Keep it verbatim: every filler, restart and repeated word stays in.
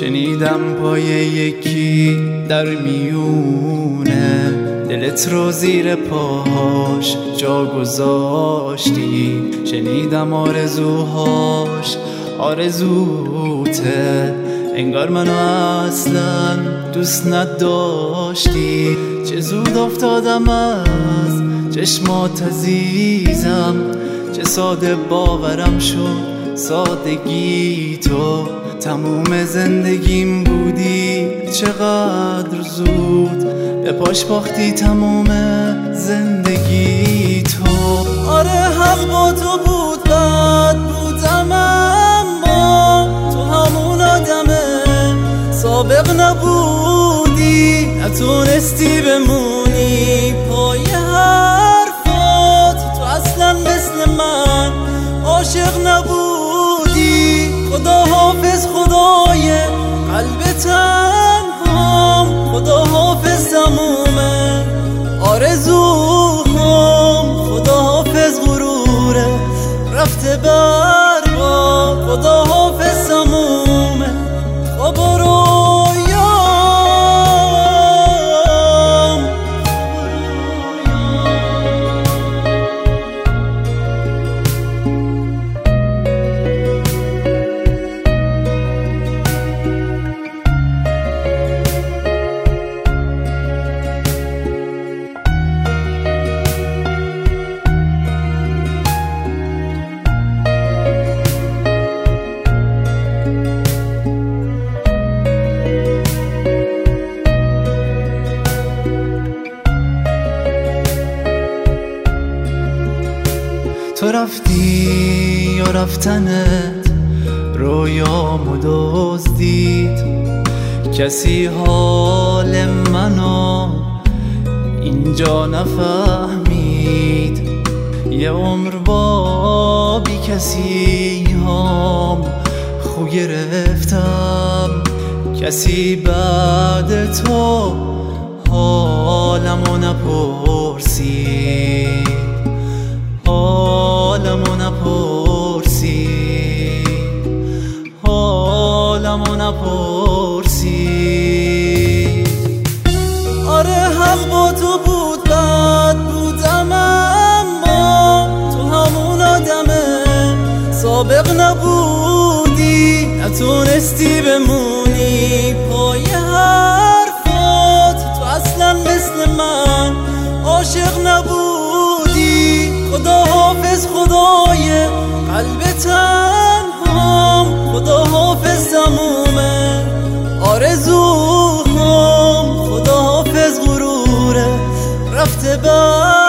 شنیدم پای یکی در میونه دلت رو زیر پاهاش جا گذاشتی. شنیدم آرزوهاش آرزوته، انگار منو اصلا دوست نداشتی. چه زود افتادم از چشمات عزیزم، چه ساده باورم شد سادگی تو. تموم زندگیم بودی چقدر زود، به پاش باختی تموم زندگی تو. آره حق با تو بود، بد بودم اما تو همون آدمه سابق نبودی. نتونستی بمونی پای حرفات، تو اصلا مثل من عاشق نبودی. خدا حافظ خدای قلب تنهام، خدا حافظ تموم آرزوهام. خدا حافظ غروره رفته بر با، خدا حافظ تموم خواب و رویام. تو رفتی و رفتنت رویامو دزدید. کسی حال منو اینجا نفهمید. یه عمر با بی کسی هم خو گرفتم. کسی بعد تو حالمو نپرسید، حالمو نپرسید، حالمو نپرسید. آره حق با تو بود، بد بودم اما تو همون آدمه سابق نبودی. نتونستی بمونی پای حرفات، تو اصلا مثل من عاشق نبودی. خدا حافظ خدای قلب تنهام، خدا حافظ تموم آرزوهام. خدا حافظ غروره رفته بر